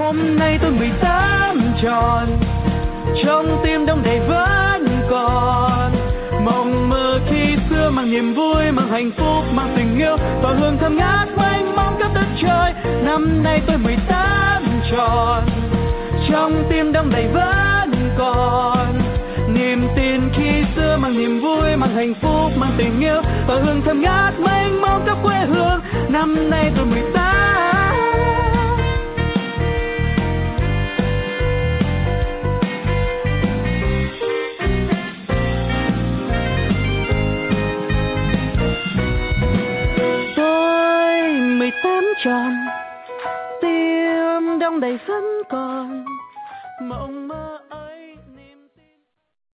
Hôm nay tôi 18 tròn, trong tim đông đầy vẫn còn mộng mơ khi xưa, mang niềm vui, mang hạnh phúc, mang tình yêu và hương thơm ngát mênh mông khắp đất trời. Năm nay tôi 18 tròn, trong tim đông đầy vẫn còn niềm tin khi xưa, mang niềm vui, mang hạnh phúc, mang tình yêu và hương thơm ngát mênh mông khắp quê hương. Năm nay tôi 18. Tôi 18 tròn, tim đông đầy vẫn còn mộng mơ.